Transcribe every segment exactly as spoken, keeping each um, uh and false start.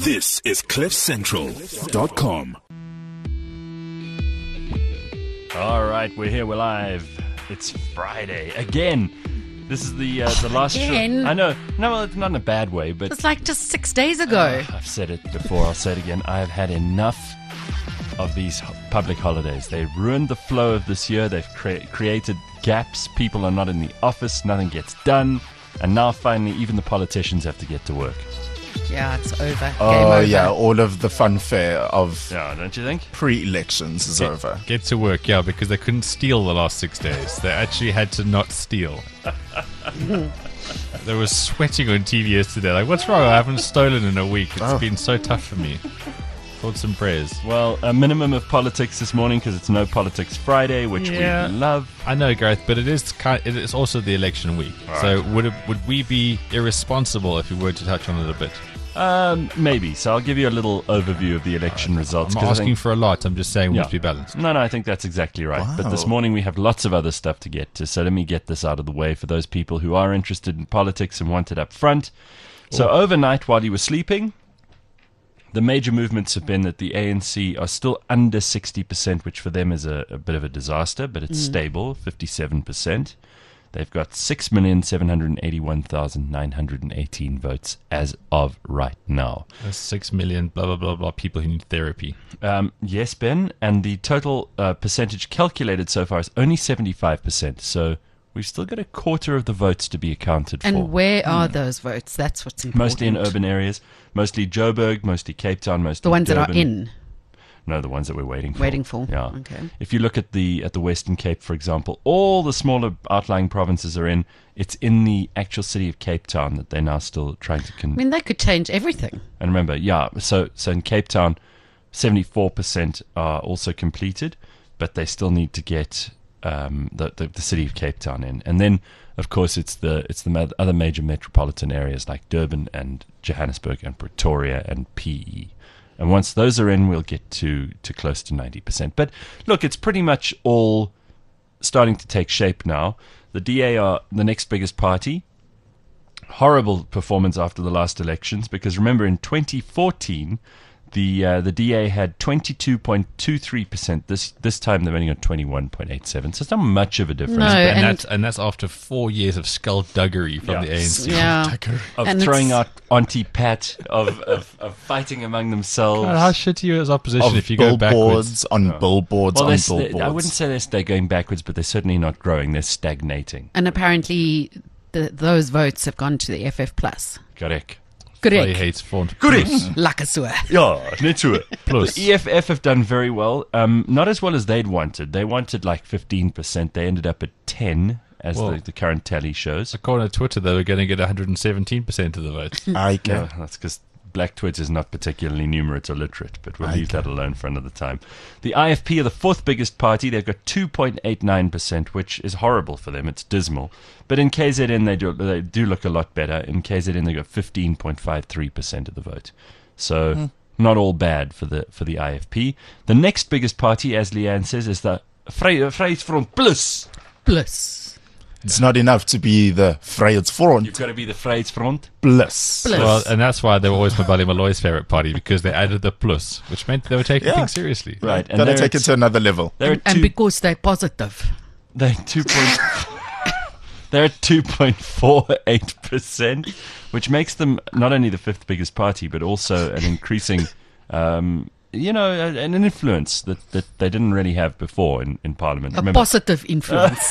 This is cliff central dot com. All right, we're here. We're live. It's Friday again. This is the uh, the last Again? show. I know. No, well, it's not in a bad way, but It's like just six days ago. I've said it before. I'll say it again. I have had enough of these ho- public holidays. They ruined the flow of this year. They've cre- created gaps. People are not in the office. Nothing gets done. And now finally, even the politicians have to get to work. Yeah, it's over. Game Oh over. yeah, all of the funfair of Yeah, don't you think? pre-elections is over. Get to work, yeah, because they couldn't steal the last six days. They actually had to not steal. They were sweating on T V yesterday. Like, what's wrong? I haven't stolen in a week. It's Oh. been so tough for me. Thoughts and prayers. Well, a minimum of politics this morning because it's No Politics Friday, which Yeah. we love. I know, Gareth, but it is kind. It is also the election week. So would it, would we be irresponsible if we were to touch on it a bit? Um, maybe. So I'll give you a little overview of the election results. I'm 'cause not I asking think- for a lot. I'm just saying we Yeah. must be balanced. No, no, I think that's exactly right. But this Wow. morning we have lots of other stuff to get to. So let me get this out of the way for those people who are interested in politics and want it up front. So overnight, while you were sleeping, the major movements have been that the A N C are still under sixty percent, which for them is a, a bit of a disaster, but it's stable, fifty-seven percent. They've got six million seven hundred eighty-one thousand nine hundred eighteen votes as of right now. There's six million blah blah blah blah people who need therapy. Um, yes, Ben, and the total uh, percentage calculated so far is only seventy-five percent. So we've still got a quarter of the votes to be accounted And for. where are those votes? That's what's important. Mostly in urban areas, mostly Joburg, mostly Cape Town, mostly The ones that are Durban. in. No, the ones that we're waiting for. Waiting for. Yeah. Okay. If you look at the at the Western Cape, for example, all the smaller outlying provinces are in. It's in the actual city of Cape Town that they're now still trying to con- I mean, they could change everything. And remember, yeah, so so in Cape Town, seventy-four percent are also completed, but they still need to get um, the, the the city of Cape Town in. And then, of course, it's the it's the ma- other major metropolitan areas like Durban and Johannesburg and Pretoria and P E. And once those are in, we'll get to, to close to ninety percent. But look, it's pretty much all starting to take shape now. The D A are the next biggest party. Horrible performance after the last elections, because remember in twenty fourteen the uh, the D A had twenty-two point two three percent. This this time they've only got twenty-one point eight seven. So it's not much of a difference. No, And, and- that's and that's after four years of skullduggery from Yeah. the A N C. Yeah. Of And throwing it's- out Auntie Pat, of, of, of fighting among themselves. God, how shitty is opposition Of if you go billboards backwards? on billboards well, on they're, billboards. they, I wouldn't say they're, they're going backwards, but they're certainly not growing. They're stagnating. And apparently, the, those votes have gone to the F F Plus. Correct. They Correct. hate font. Lakasua. Yeah, net so. Plus. The E F F have done very well. Um, not as well as they'd wanted. They wanted like fifteen percent. They ended up at ten, as Whoa. the, the current tally shows. According to Twitter, they were going to get one hundred seventeen percent of the votes. I Yeah, can. that's because Black Twit is not particularly numerate or literate, but we'll leave that alone for another time. The I F P are the fourth biggest party. They've got two point eight nine percent, which is horrible for them. It's dismal. But in K Z N, they do, they do look a lot better. In K Z N, they got fifteen point five three percent of the vote. So not all bad for the for the I F P. The next biggest party, as Leanne says, is the Vry- Vryheidsfront Plus. Plus. It's not enough to be the Vryheidsfront You've got to be the Vryheidsfront. Plus. Plus. Well, and that's why they were always Mabali Malloy's favorite party, because they added the plus, which meant they were taking Yeah. things seriously. Right. And Gotta they're take at- it to another level. they're And, at and two- because they're positive. They're two point. They're at two point four eight percent, which makes them not only the fifth biggest party, but also an increasing, um, you know, an an influence that, that they didn't really have before in, in Parliament. A Remember, positive influence.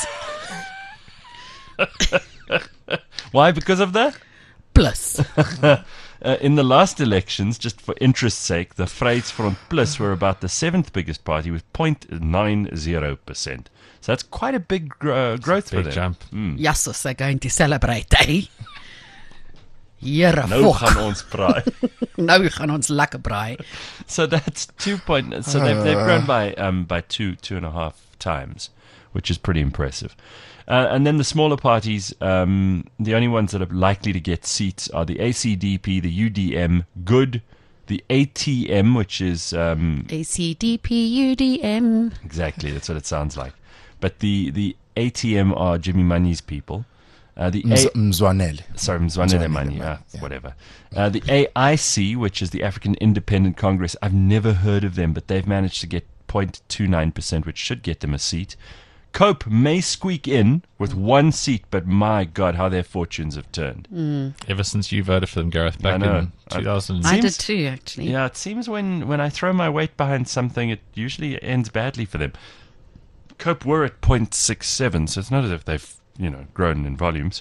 why? Because of that? Plus. Uh, in the last elections, just for interest's sake, the Vryheidsfront Plus were about the seventh biggest party with zero point nine zero percent. So that's quite a big gro- growth for Big them. jump. Jassos, they're going to celebrate, eh? Here, Nou fuck. gaan ons braai. Nou gaan ons lekker braai. So that's two point. So they've they've grown by um by two two and a half times, which is pretty impressive. Uh, and then the smaller parties, um, the only ones that are likely to get seats are the A C D P, the U D M, Good, the A T M, which is um, A C D P U D M. exactly that's what it sounds like. But the the A T M are Jimmy Money's people. Uh, the Mz- A- Mzwanele. sorry, Mzwanele Mzwanele Mani, Mani, uh, yeah. whatever. Uh, the A I C, which is the African Independent Congress, I've never heard of them, but they've managed to get zero point two nine percent, which should get them a seat. COPE may squeak in with one seat, but my God, how their fortunes have turned. Ever since you voted for them, Gareth, back I know. in I- two thousand. I did Seems- too, actually. Yeah, it seems when, when I throw my weight behind something, it usually ends badly for them. COPE were at zero point six seven, so it's not as if they've, you know, grown in volumes.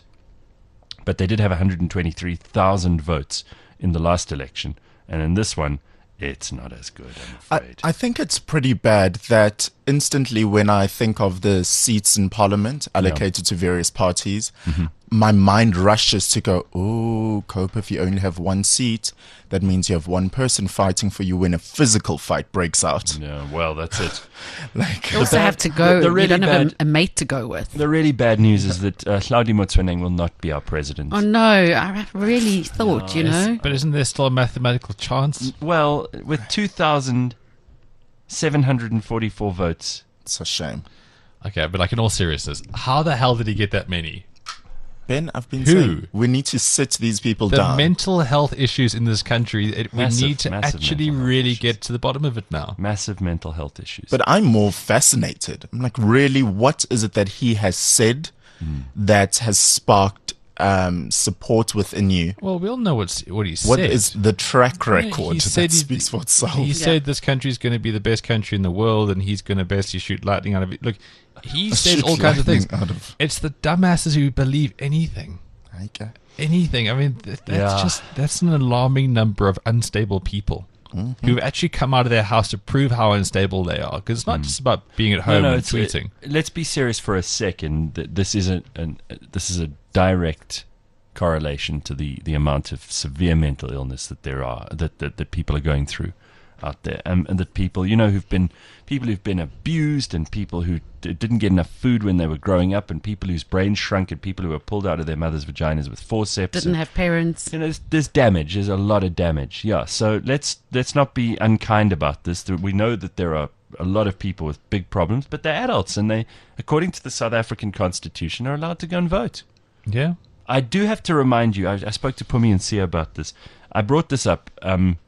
But they did have one hundred twenty-three thousand votes in the last election, and in this one, it's not as good, I'm I, afraid. I think it's pretty bad that instantly when I think of the seats in parliament allocated to various parties, Mm-hmm. my mind rushes to go, oh, COPE, if you only have one seat, that means you have one person fighting for you when a physical fight breaks out. Yeah, well, that's it. Like, You also bad- have to go. the- the you really don't have a, bad- a mate to go with. The really bad news is that uh, Hlaudi Motsoeneng will not be our president. Oh no! I really thought, you know. But isn't there still a mathematical chance? Well, with two thousand seven hundred forty-four votes, it's a shame. Okay, but like in all seriousness, how the hell did he get that many? Ben, I've been Who? saying we need to sit these people The down. mental health issues in this country, it, we Massive, need to massive actually mental health really issues. get to the bottom of it now. massive mental health issues. But I'm more fascinated. I'm like, really, what is it that he has said that has sparked um, support within you? Well, we all know what's, what he What said. is the track Yeah, record he that said he- speaks for itself? He said this country is going to be the best country in the world, and he's going to basically shoot lightning out of it. Look, he says Shoot all kinds of things. lightning out of- It's the dumbasses who believe anything. Okay. Anything. I mean, th- that's Yeah. just that's an alarming number of unstable people who've actually come out of their house to prove how unstable they are. Because it's not just about being at home and it's- tweeting. uh, let's be serious for a second. Th- This isn't an, uh, this is a direct correlation to the, the amount of severe mental illness that there are that that, that people are going through out there, um, and that people, you know, who've been people who've been abused, and people who d- didn't get enough food when they were growing up, and people whose brains shrunk, and people who were pulled out of their mothers' vaginas with forceps. Didn't and- have parents. you know, there's, there's damage. There's a lot of damage. Yeah. So let's let's not be unkind about this. There- We know that there are a lot of people with big problems, but they're adults, and they, according to the South African Constitution, are allowed to go and vote. Yeah. I do have to remind you. I, I spoke to Pumi and Sia about this. I brought this up um,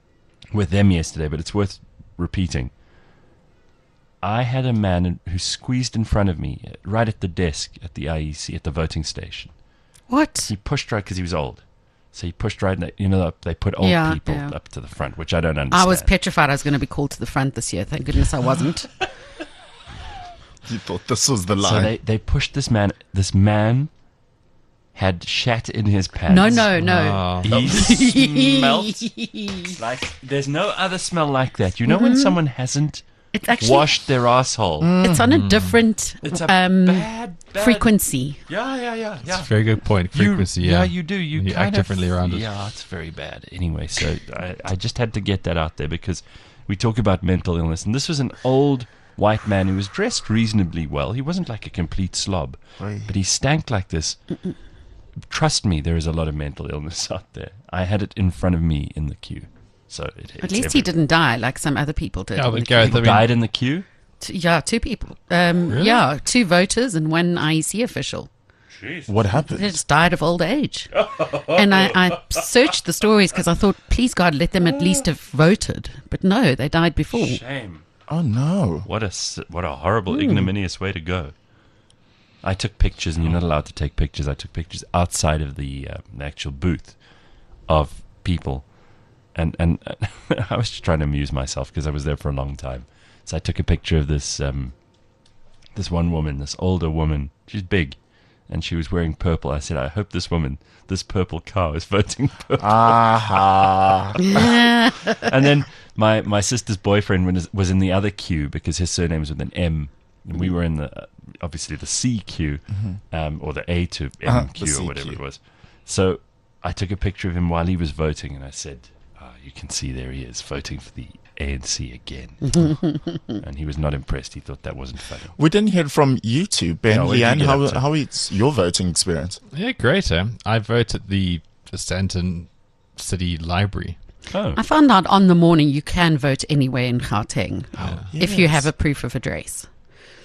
with them yesterday, but it's worth repeating. I had a man who squeezed in front of me, right at the desk at the I E C, at the voting station. What? He pushed right because he was old. So he pushed right, and you know, they put old Yeah, people yeah. up to the front, which I don't understand. I was petrified I was going to be called to the front this year. Thank goodness I wasn't. You thought this was the So line. they, they pushed this man. This man had shat in his pants. No, no, no. Oh. He smelled like there's no other smell like that. You know when someone hasn't It's actually washed their asshole? it's on a different It's a um, bad, bad frequency. Yeah, yeah, yeah, yeah. It's a very good point. Frequency, you, yeah. you do. You, You kind act of- differently around it. Yeah, it's very bad. Anyway, so I, I just had to get that out there because we talk about mental illness, and this was an old white man who was dressed reasonably well. He wasn't like a complete slob, Oi. but he stank like this. Trust me, there is a lot of mental illness out there. I had it in front of me in the queue, so it, At it's least he everywhere. didn't die like some other people did. Yeah, in but the Gareth, queue. I mean, Died in the queue. T- yeah, two people. Um, Really? Yeah, two voters and one I E C official. What They happened? just died of old age. And I, I searched the stories because I thought, please God, let them at least have voted. But no, they died before. Shame. Oh no! What a s- what a horrible, Hmm. ignominious way to go. I took pictures, and you're not allowed to take pictures. I took pictures outside of the, uh, the actual booth of people, and and I was just trying to amuse myself because I was there for a long time. So I took a picture of this um, this one woman, this older woman. She's big, and she was wearing purple. I said, I hope this woman, this purple cow, is voting purple. Aha! And then my, my sister's boyfriend was, was in the other queue because his surname was with an M, and we were in the uh, obviously the C queue, um, or the A to M Uh-huh, the queue C or whatever queue. it was. So I took a picture of him while he was voting, and I said, oh, "You can see there he is voting for the A N C again." And he was not impressed. He thought that wasn't funny. We didn't hear from you two, Ben, Yeah, what did you Leanne. get How up to? how is your voting experience? Yeah, great. Eh? I vote at the Stanton City Library. Oh, I found out on the morning you can vote anywhere in Gauteng if you Yes. have a proof of address.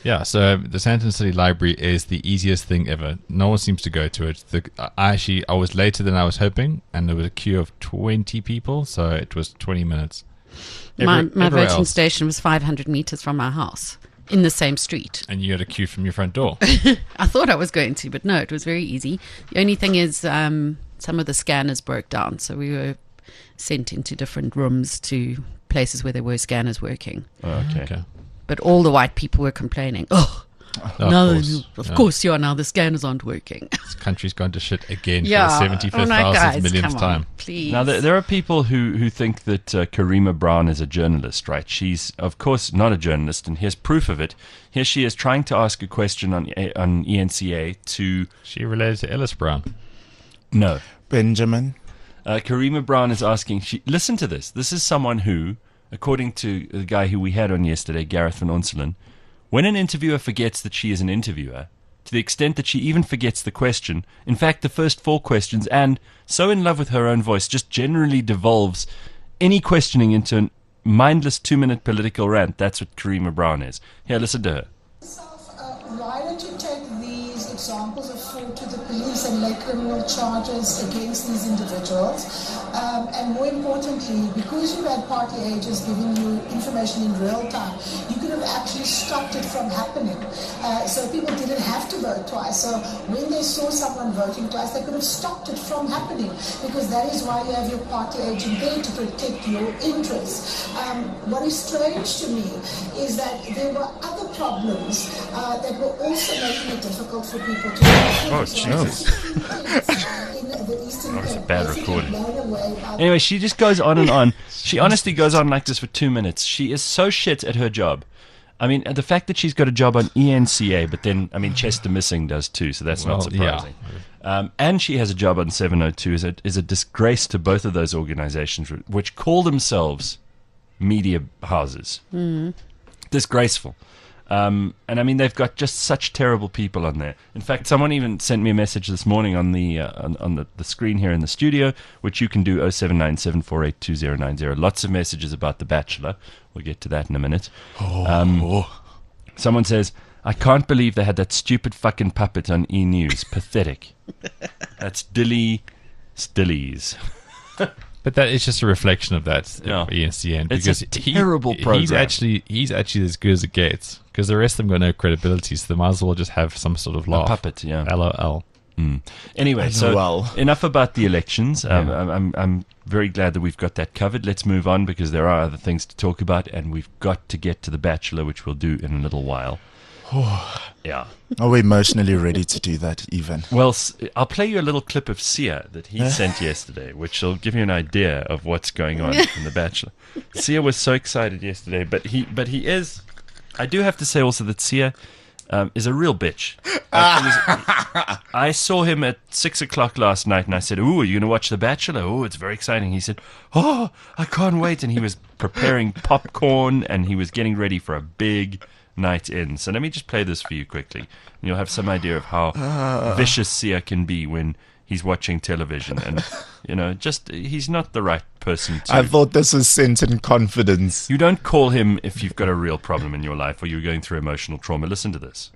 Yeah, so the Sandton City Library is the easiest thing ever. No one seems to go to it. The, I actually, I was later than I was hoping, and there was a queue of twenty people, so it was twenty minutes. my Every- my everywhere voting else- station was five hundred meters from my house in the same street. And you had a queue from your front door. I thought I was going to, but no, it was very easy. The only thing is um, some of the scanners broke down, so we were sent into different rooms to places where there were scanners working. Oh, okay. Okay. But all the white people were complaining, oh, No, no, of course. of Yeah. course you are now, the scanners aren't working. This country's gone to shit again yeah. for the Oh, seventy-fifth no, thousandth guys, millionth come time. on, please. Now, there, there are people who, who think that uh, Karima Brown is a journalist, right? She's, of course, not a journalist, and here's proof of it. Here she is trying to ask a question on A- on E N C A to... She related to Ellis Brown. No. Benjamin. Uh, Karima Brown is asking... She, listen to this. This is someone who, according to the guy who we had on yesterday, Gareth van Onselen, when an interviewer forgets that she is an interviewer, to the extent that she even forgets the question, in fact, the first four questions, and so in love with her own voice, just generally devolves any questioning into a mindless two-minute political rant. That's what Karima Brown is. Here, listen to her. Uh, why don't you take these examples of fraud to the police and lay criminal charges against these individuals? Um, and more importantly, because you had party agents giving you information in real time, you could have actually stopped it from happening. Uh, so people didn't have to vote twice. So when they saw someone voting twice, they could have stopped it from happening, because that is why you have your party agent there, to protect your interests. Um, what is strange to me is that there were other problems uh, that were also making it difficult for people to vote. Oh, Jesus. That was a bad recording. Anyway, she just goes on and on. She honestly goes on like this for two minutes. She is so shit at her job. I mean, the fact that she's got a job on E N C A, but then, I mean, Chester Missing does too, so that's Well, not surprising. Um, and she has a job on seven oh two is a, is a disgrace to both of those organizations, which call themselves media houses. Disgraceful. Um, and I mean, they've got just such terrible people on there. In fact, someone even sent me a message this morning on the uh, on, on the, the screen here in the studio, which you can do oh seven nine seven four eight two oh nine oh. Lots of messages about The Bachelor. We'll get to that in a minute. Um, someone says, I can't believe they had that stupid fucking puppet on E! News. Pathetic. That's Dilly Stillies. But that is just a reflection of that Yeah. E S P N, It's because a terrible he, program. He's actually he's actually as good as it gets, because the rest of them got no credibility, so they might as well just have some sort of laugh. puppet, yeah. LOL. Anyway, so Well. enough about the elections. Um, Yeah. I'm, I'm, I'm very glad that we've got that covered. Let's move on, because there are other things to talk about, and we've got to get to The Bachelor, which we'll do in a little while. Yeah. Are we emotionally ready to do that, even? Well, s- I'll play you a little clip of Sia that he sent yesterday, which will give you an idea of what's going on in The Bachelor. Sia was so excited yesterday, but he, but he is. I do have to say also that Sia um, is a real bitch. Like, he was- I saw him at six o'clock last night, and I said, "Ooh, are you going to watch The Bachelor? Oh, it's very exciting." He said, "Oh, I can't wait!" And he was preparing popcorn, and he was getting ready for a big night in. So let me just play this for you quickly, and you'll have some idea of how vicious Sia can be when he's watching television. And, you know, just, he's not the right person to... I thought this was sent in confidence. You don't call him if you've got a real problem in your life or you're going through emotional trauma. Listen to this.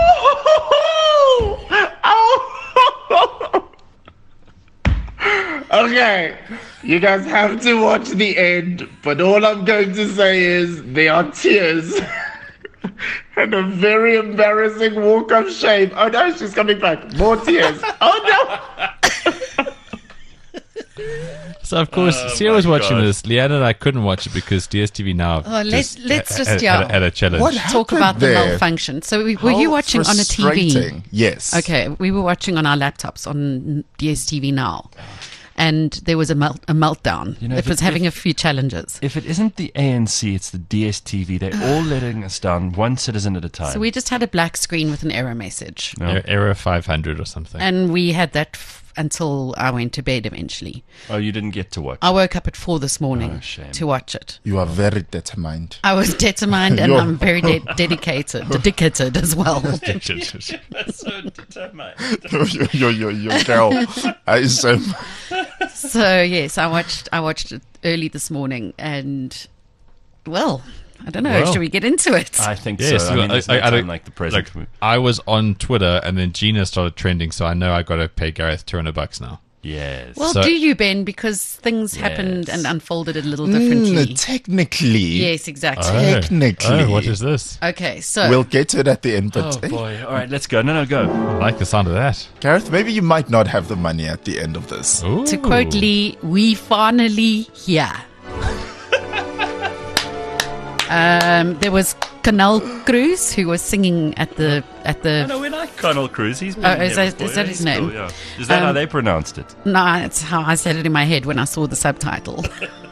Okay, you guys have to watch the end, but all I'm going to say is there are tears and a very embarrassing walk of shame. Oh no, she's coming back. More tears. Oh no. So of course, Oh Sia my was watching God. this. Leanna and I couldn't watch it because D S T V Now. Oh, let's- just let's had- just, had, yeah. had, had a challenge. What Talk happened about the there? malfunction. So we, were How you watching on a T V? frustrating. Yes. Okay, we were watching on our laptops on D S T V Now, and there was a, melt, a meltdown. You know, it if was it- having if- a few challenges. If it isn't the A N C, it's the D S T V. They're all letting us down, one citizen at a time. So we just had a black screen with an error message, No. Er- Error five hundred or something. and we had that f- until I went to bed eventually. Oh, you didn't get to watch. I woke up at four this morning Oh, shame. to watch it. You are very determined. I was determined, and You're- I'm very de- dedicated, dedicated as well. That's so determined. yo, yo, yo, yo, girl. I so So yes, I watched. I watched it early this morning, and well, I don't know. Well, should we get into it? I think Yes, so. I mean, there's no I- I time don't- like the present. Look, I was on Twitter, and then Gina started trending, so I know I got to pay Gareth two hundred bucks now. yes. well, so- do you, Ben? Because things happened Yes. and unfolded a little differently. Mm, technically. Yes, exactly. Oh. Technically. Oh, what is this? Okay, so We'll get to it at the end, but oh boy! All right, let's go. No, no, go. I like the sound of that. Gareth, maybe you might not have the money at the end of this. Ooh. to quote Lee, we finally here. um, there was Canal Cruz who was singing at the at the. No, we like Colonel Cruz. He's been Oh, here is that- before. is that Yeah, his he's name? cool, yeah. Is that how Um, they pronounced it? No, that's how I said it in my head when I saw the subtitle.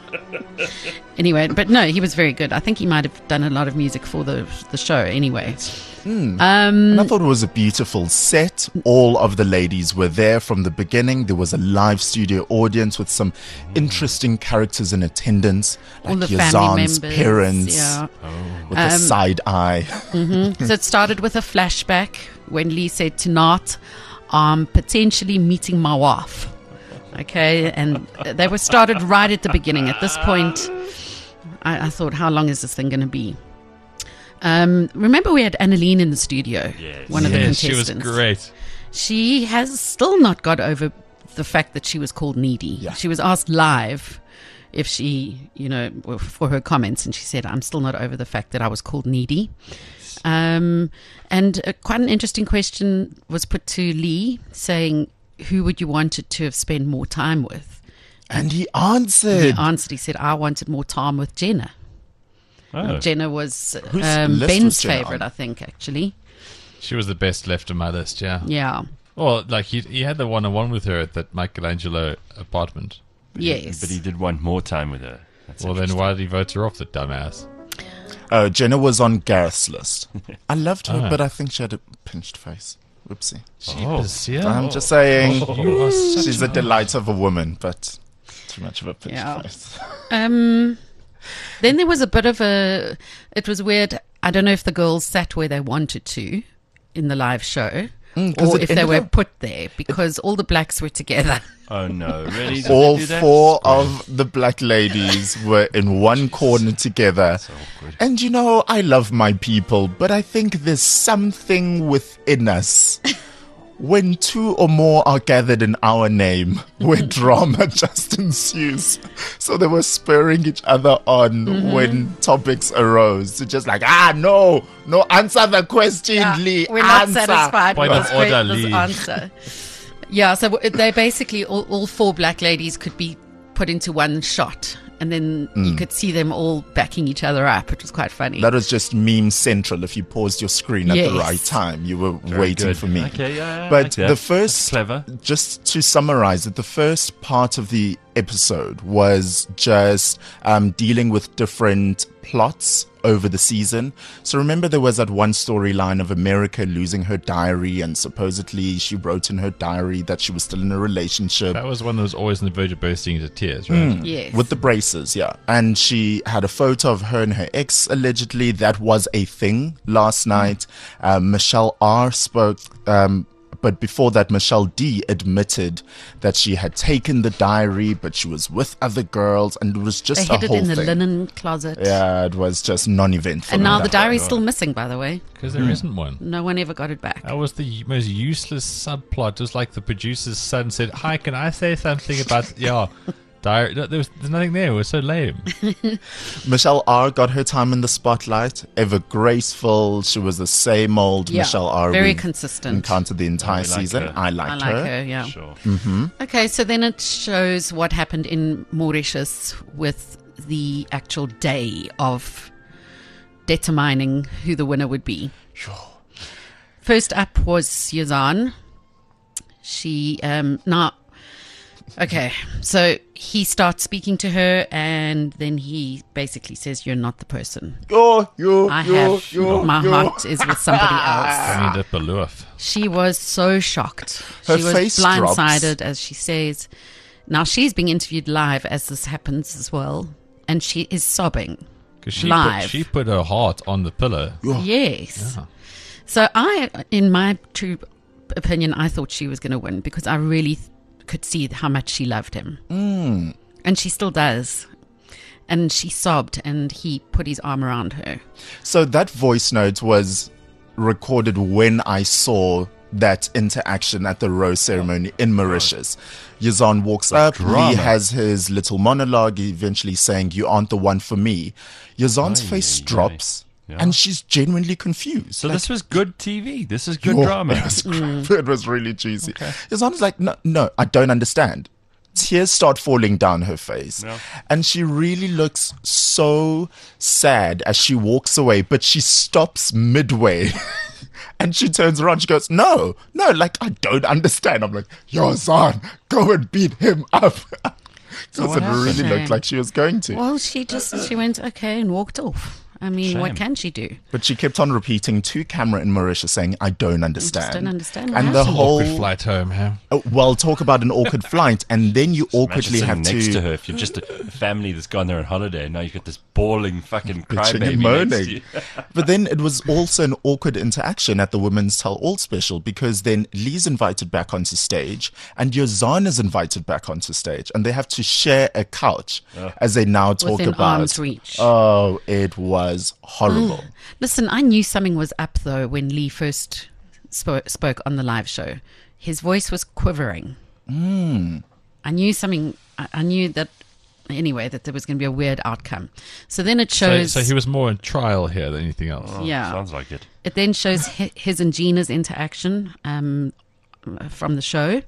Anyway, but no, he was very good. I think he might have done a lot of music for the the show. Anyway, And I thought it was a beautiful set. All of the ladies were there from the beginning. There was a live studio audience with some interesting characters in attendance, all like the family Yazan's members. parents Yeah. with a side eye. So it started with a flashback when Lee said to Nat, "I'm potentially meeting my wife." Okay, and they were started right at the beginning. At this point, I, I thought, how long is this thing going to be? Um, remember, we had Annaline in the studio, Yes. one of the Yes, she contestants. was great. She has still not got over the fact that she was called needy. Yeah. She was asked live if she, you know, for her comments, and she said, "I'm still not over the fact that I was called needy." Um, and uh, quite an interesting question was put to Lee, saying, "Who would you want it to have spent more time with?" And he He answered. answered, he said, "I wanted more time with Jenna." Oh. Jenna was Whose um, list Ben's was Jenna favorite, on? I think, actually. She was the best left on my list, yeah. Yeah. Well, like, he, he had the one-on-one with her at that Michelangelo apartment. Yes. But he did want more time with her. That's Well, then interesting. why did he vote her off, the dumbass? Uh, Jenna was on Gareth's list. I loved her, Ah. but I think she had a pinched face. Whoopsie. Jeepers, yeah. I'm just saying, You are such she's a delight of a woman, but too much of a pinched Yeah. face. Um, then there was a bit of a. It was weird. I don't know if the girls sat where they wanted to in the live show, 'cause or it if they ended were up- put there because all the blacks were together. Oh no! Really? Did they All do that? four of the black ladies were in one corner together. awkward. And you know, I love my people, but I think there's something within us when two or more are gathered in our name where drama just ensues. So they were spurring each other on Mm-hmm. when topics arose. So just like, ah, no, no, answer the question, Lee. We're not answer. satisfied Point with of this, order, this Lee. answer. Yeah, so w- they basically all, all four black ladies could be put into one shot, and then you could see them all backing each other up. It was quite funny. That was just meme central. If you paused your screen at Yes. the right time, you were Very waiting good. for me. Okay, yeah, I But like that. the That's first, clever. just to summarize it, the first part of the episode was just um, dealing with different plots over the season. So remember, there was that one storyline of America losing her diary, and supposedly she wrote in her diary that she was still in a relationship. That was one that was always on the verge of bursting into tears, right? Yes. With the braces, yeah. And she had a photo of her and her ex, allegedly. That was a thing last night. Um, Michelle R spoke, um, but before that, Michelle D admitted that she had taken the diary, but she was with other girls, and it was they just a hid it whole in the thing. linen closet. Yeah, it was just non-eventful. And now the That- diary's still missing, by the way. Because there isn't one. No one ever got it back. That was the most useless subplot. Just like the producer's son said, "Hi, can I say something about yeah?" Diary. No, there was there's nothing there. It was so lame. Michelle R got her time in the spotlight. Ever graceful. She was the same old Yeah, Michelle R. very we've consistent. Encountered the entire we like season. her. I I liked like her. her, yeah. Sure. Okay, so then it shows what happened in Mauritius with the actual day of determining who the winner would be. First up was Yazan. She, um, now, okay, so he starts speaking to her, and then he basically says, "You're not the person. Yo, yo, I yo, have, yo, my yo. heart is with somebody else." I mean, the Baloof. She was so shocked. Her she was face drops. blindsided, as she says. Now she's being interviewed live as this happens as well, and she is sobbing. Because she Live. put, she put her heart on the pillow. Yes. Yeah. So I, in my true opinion, I thought she was going to win because I really th- could see how much she loved him, mm. and she still does. And she sobbed, and he put his arm around her. So that voice note was recorded when I saw that interaction at the rose ceremony in Mauritius. Yazan walks up, drama. he has his little monologue, eventually saying, "You aren't the one for me." Yazan's Aye, face aye, drops, aye. Yeah. and she's genuinely confused. So Like, this was good T V. This is good oh, drama. It was, it was really juicy. Yazan's like, no, no, I don't understand. Tears start falling down her face. Yeah. And she really looks so sad as she walks away, but she stops midway. And she turns around, she goes, no, no, like, I don't understand. I'm like, Yazan, go and beat him up. Because what it happened? really looked Shame. like she was going to. Well, she just, she went, okay, and walked off. I mean, what Shame. can she do? But she kept on repeating to camera in Mauritius saying, I don't understand. don't understand what And the happened. whole, Awkward flight home, huh? oh, well, talk about an awkward flight. And then you Imagine awkwardly sitting have next to, to, her. If you're just a family that's gone there on holiday, and now you've got this bawling fucking bitching and crybaby next to you. moaning. But then it was also an awkward interaction at the Women's Tell All special, because then Lee's invited back onto stage and Yazan is invited back onto stage, and they have to share a couch as they now talk Within about. arm's reach. Oh, it was horrible. Listen, I knew something was up, though, when Lee first spo- spoke on the live show. His voice was quivering. Mm. I knew something, I, I knew that, anyway, that there was going to be a weird outcome. So then it So, shows... so he was more in trial here than anything else. Oh, Yeah. Sounds like it. It then shows hi- his and Gina's interaction um, from the show.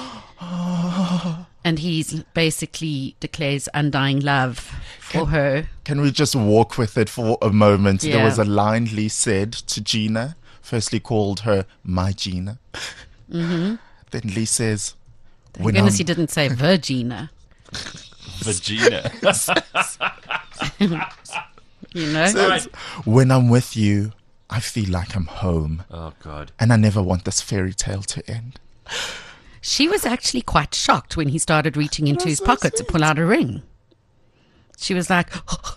And he's basically declares undying love for her. Can we just walk with it for a moment? There Yeah. was a line Lee said to Gina, firstly called her my Gina. Mm-hmm. Then Lee says, Thank when goodness I'm- he didn't say Virgina. Vagina. You know? says, when I'm with you, I feel like I'm home. Oh, God. And I never want this fairy tale to end. She was actually quite shocked when he started reaching into his pocket to pull out a ring. She was like,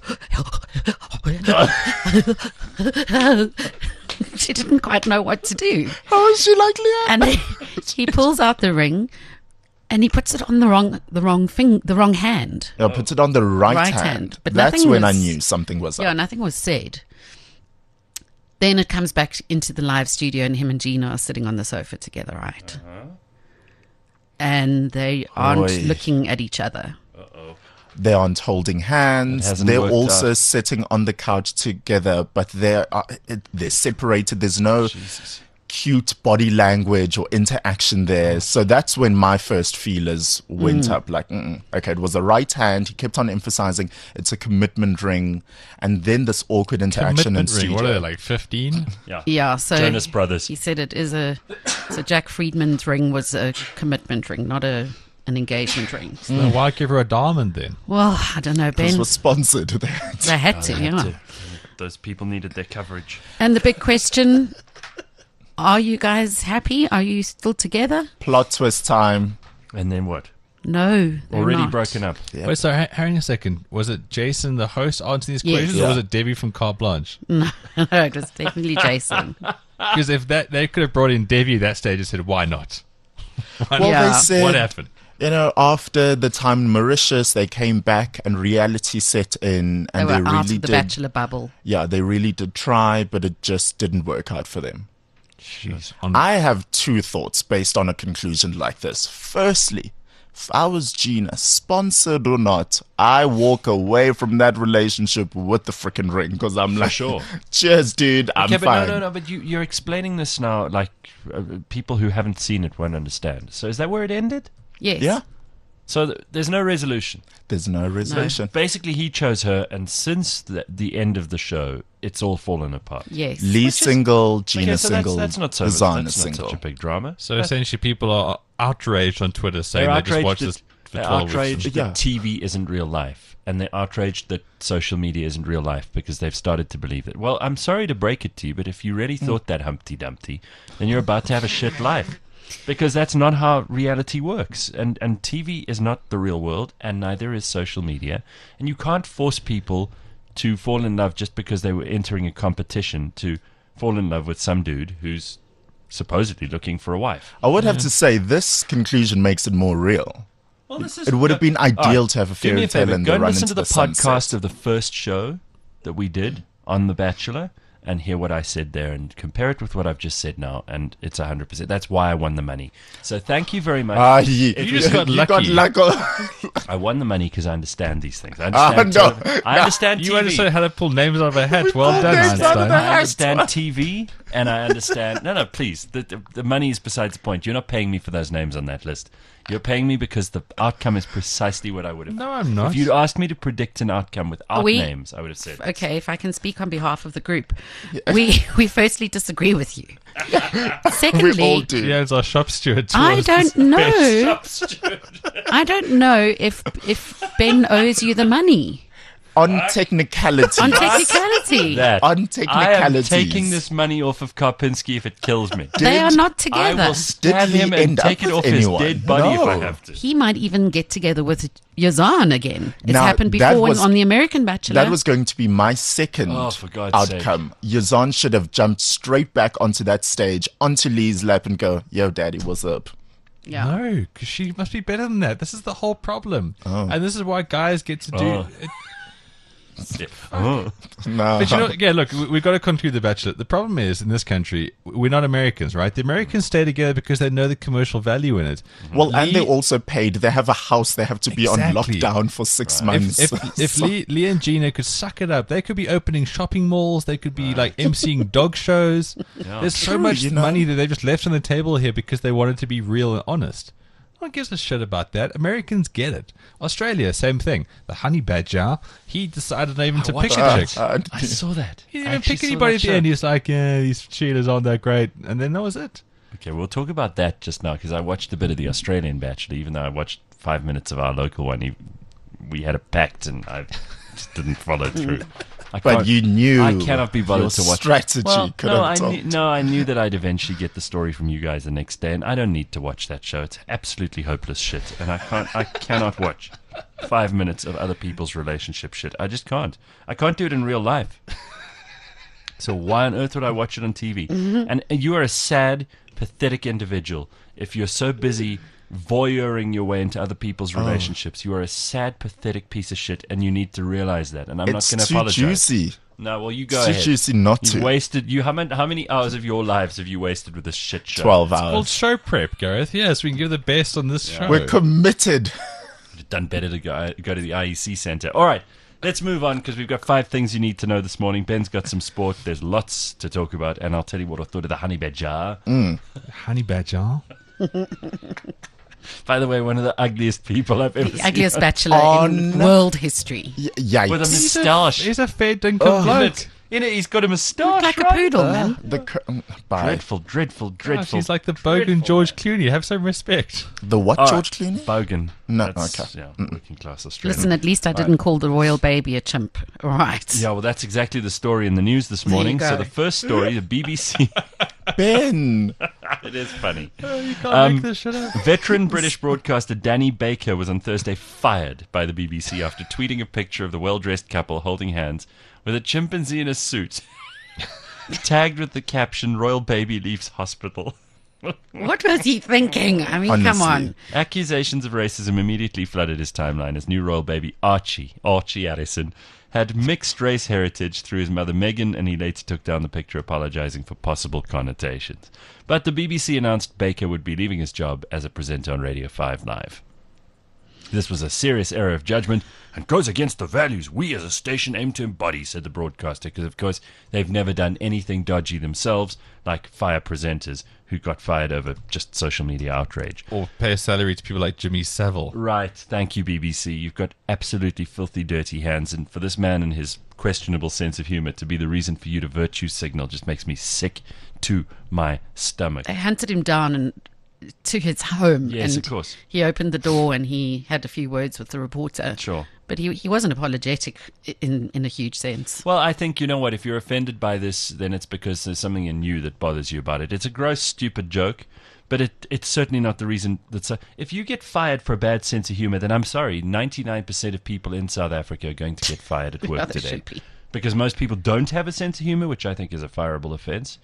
she didn't quite know what to do. How is she like Leanne? And he, he pulls out the ring and he puts it on the wrong, the wrong thing, the wrong hand. Yeah, puts it on the right, Right hand. hand, but That's nothing when I was- knew something was Yeah, up. nothing was said. Then it comes back into the live studio and him and Gina are sitting on the sofa together, right? And they aren't Oy. looking at each other. They aren't holding It hands. hasn't They're worked also out. sitting on the couch together, but they're uh, it- they're separated. There's no Jesus. cute body language or interaction there. So that's when my first feelers went up. Like, mm-mm. okay, it was the right hand. He kept on emphasizing it's a commitment ring, and then this awkward interaction in Commitment ring. studio. What are they, like fifteen? Yeah. Yeah, so Jonas Brothers. He said it is a so Jack Friedman's ring was a commitment ring, not a an engagement ring. Then why give her a diamond then? Well, I don't know, This Ben. was sponsored. They had to- They had to, They had yeah. to. Those people needed their coverage. And the big question: are you guys happy? Are you still together? Plot twist time. And then what? No, they're Already not. broken up. Yep. Wait, so ha- hang on a second. Was it Jason, the host, answering these Yes. questions, Yeah. or was it Debbie from Carte Blanche? No, it was definitely Jason. Because if that they could have brought in Debbie at that stage and said, "Why not? Why Well, not? Yeah. they said, What happened?" you know, after the time in Mauritius, they came back and reality set in, They and were they, out really of the did. bachelor bubble. Yeah, they really did try, but it just didn't work out for them. Jeez. On- I have two thoughts based on a conclusion like this. Firstly, if I was Gina, sponsored or not, I walk away from that relationship with the freaking ring because I'm like, sure. cheers, dude, I'm okay, but fine. no, no, no. But you, you're explaining this now, like uh, people who haven't seen it won't understand. So is that where it ended? Yes. Yeah, So th- there's no resolution. there's no resolution. Basically, he chose her, and since the, the end of the show, it's all fallen apart. Yes. Lee Which is- single, Gina Okay, so single, that's, that's not so. Zana That's not single. such a big drama. so essentially, people are outraged on Twitter saying They're they just watched outraged this that, for they're twelve outraged weeks. that Yeah. T V isn't real life, and they're outraged that social media isn't real life because they've started to believe it. Well, I'm sorry to break it to you, but if you really thought that Humpty Dumpty, then you're about to have a shit life. Because that's not how reality works. And and T V is not the real world, and neither is social media. And you can't force people to fall in love just because they were entering a competition to fall in love with some dude who's supposedly looking for a wife. I would have to say this conclusion makes it more real Well, this is It would have been All ideal right, to have a do me fairy tale favor, and go the and run listen into to the, the sunset. podcast of the first show that we did on The Bachelor and hear what I said there and compare it with what I've just said now, and it's one hundred percent. That's why I won the money. So thank you very much. Ah, ye- If You just got lucky. got lucky. I won the money because I understand these things. I Ah, understand, no. tele- I understand You T V. understand how to pull names out of a hat. Well done, names out of Einstein. a hat. I understand T V, and I understand. No, no, please. The, the, the money is besides the point. You're not paying me for those names on that list. You're paying me because the outcome is precisely what I would have. No, I'm not. If you'd asked me to predict an outcome without We- names, I would have said. Okay, if I can speak on behalf of the group, we we firstly disagree with you. Secondly, We all do. He owns our shop steward. I tours. don't know. I don't know if if Ben owes you the money On technicality. on technicality. That On I am technicalities. taking this money off of Karpinski if it kills me. They are not I together. will stab Did he him and end take up it with off anyone? his dead body if I No. have to. He might even get together with Yazan again. It's Now, happened that before was- on The American Bachelor. That was going to be my second Oh, for God's outcome. Yazan should have jumped straight back onto that stage, onto Lee's lap and go, yo, daddy, what's up? yeah. No, because she must be better than that. This is the whole problem. Oh. And this is why guys get to do... Oh. It, Oh. No. but you know, yeah, look, we, we've got to conclude The Bachelor. The problem is, in this country, we're not Americans, right? The Americans stay together because they know the commercial value in it. Well, and Lee- they're also paid. They have a house. They have to be on Exactly. lockdown for six months. If if, if So- Lee, Lee and Gina could suck it up, they could be opening shopping malls. They could be like emceeing dog shows. There's so True, much you know. money that they just left on the table here because they wanted to be real and honest. No one gives a shit about that. Americans get it. Australia, same thing. The honey badger, he decided not even to pick a watched chick. Uh, I saw that. He I didn't even actually pick saw anybody that at the show. end. He was like, yeah, these cheaters aren't that great. And then that was it. Okay, we'll talk about that just now because I watched a bit of the Australian Bachelor, even though I watched five minutes of our local one. He, we had a pact and I just didn't follow through. I but can't- you knew I cannot be bothered your to watch. strategy Well, could no, have I told. knew, no, I knew that I'd eventually get the story from you guys the next day, and I don't need to watch that show. It's absolutely hopeless shit, and I can't. I cannot watch five minutes of other people's relationship shit. I just can't. I can't do it in real life. So why on earth would I watch it on T V? And you are a sad, pathetic individual if you're so busy voyeuring your way into other people's relationships. You are a sad, pathetic piece of shit, and you need to realize that. And I'm It's not going to too apologize. juicy. No, well, you go It's too ahead. juicy not You to. wasted. You how many, how many hours of your lives have you wasted with this shit show? Twelve Well, hours. show prep, Gareth. Yes, we can give the best on this show. We're committed. You've done better to go go to the I E C Center. All right, let's move on because we've got five things you need to know this morning. Ben's got some sport. There's lots to talk about, and I'll tell you what I thought of the honey badger. Honey badger. By the way, one of the ugliest people I've ever The seen. ugliest bachelor in On- world history. Y- yikes. With a moustache. He's a fair dinkum In bloke. it, in it, he's got a moustache. Like a right? poodle, man. the cr- mm, bye. Dreadful, dreadful, Gosh, dreadful. he's like the bogan dreadful. George Clooney. Have some respect. The what, All George right, Clooney? Bogan. No, That's, okay. Yeah, working class Australian. Listen, at least I didn't call the royal baby a chimp. All right. Yeah, well, that's exactly the story in the news this There you morning. So go. the first story, the B B C. Ben. It is funny. You can't Um, make this shit up. Veteran British broadcaster Danny Baker was on Thursday fired by the B B C after tweeting a picture of the well-dressed couple holding hands with a chimpanzee in a suit, tagged with the caption, "Royal baby leaves hospital." What was he thinking? I mean, come Honestly. on. Accusations of racism immediately flooded his timeline as new royal baby Archie, Archie Addison, had mixed race heritage through his mother Meghan, and he later took down the picture apologizing for possible connotations. But the B B C announced Baker would be leaving his job as a presenter on Radio five Live. This was a serious error of judgment and goes against the values we as a station aim to embody, said the broadcaster, because of course they've never done anything dodgy themselves, like fire presenters who got fired over just social media outrage. Or pay a salary to people like Jimmy Savile. Right, thank you, B B C. You've got absolutely filthy, dirty hands, and for this man and his questionable sense of humor to be the reason for you to virtue signal just makes me sick to my stomach. They hunted him down and to his home. Yes, and of course. He opened the door and he had a few words with the reporter. Sure. But he he wasn't apologetic in, in a huge sense. Well, I think, you know what, if you're offended by this, then it's because there's something in you that bothers you about it. It's a gross, stupid joke, but it it's certainly not the reason that's... A, if you get fired for a bad sense of humor, then I'm sorry, ninety-nine percent of people in South Africa are going to get fired at work Yeah, they today. should be. Because most people don't have a sense of humor, which I think is a fireable offense.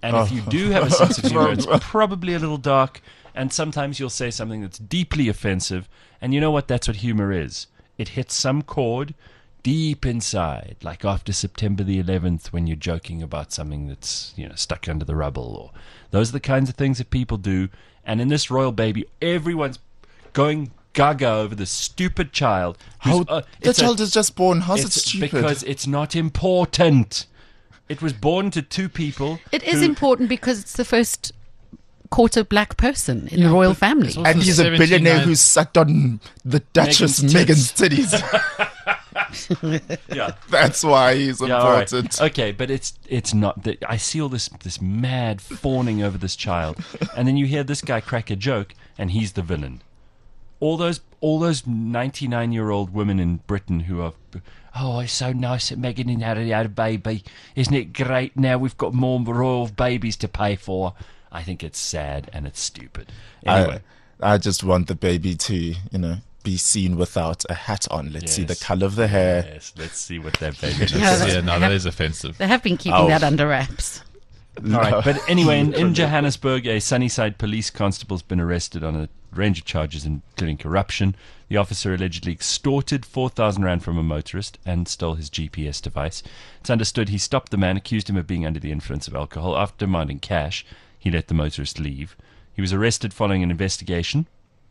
And if you do have a sense of humor, it's probably a little dark. And sometimes you'll say something that's deeply offensive. And you know what? That's what humor is. It hits some chord deep inside, like after September the eleventh when you're joking about something that's, you know, stuck under the rubble. Or those are the kinds of things that people do. And in this Royal Baby, everyone's going gaga over this stupid child. How, uh, the it's a- child is just born. How's it it's stupid? Because it's not important. It was born to two people. It is who- important because it's the first quarter black person in the royal family. it's also and he's a billionaire seventy-nine who sucked on the Duchess Meghan's Meghan's tits. titties. Yeah. That's why he's Yeah, all right. important. Okay, but it's it's not. The, I see all this this mad fawning over this child, and then you hear this guy crack a joke, and he's the villain. All those all those ninety-nine year old women in Britain who are, oh, it's so nice that Meghan had a, had a baby. Isn't it great? Now we've got more royal babies to pay for. I think it's sad and it's stupid. Anyway, I, I just want the baby to, you know, be seen without a hat on. Let's see the Yes. color of the hair. yes, let's see what that baby looks Yeah, like. that's- Yeah, no, that is offensive. They have been keeping Oh. that under wraps. All right, but anyway, in, in Johannesburg, a Sunnyside police constable's been arrested on a range of charges, including corruption. The officer allegedly extorted four thousand rand from a motorist and stole his G P S device. It's understood he stopped the man, accused him of being under the influence of alcohol. After demanding cash, he let the motorist leave. He was arrested following an investigation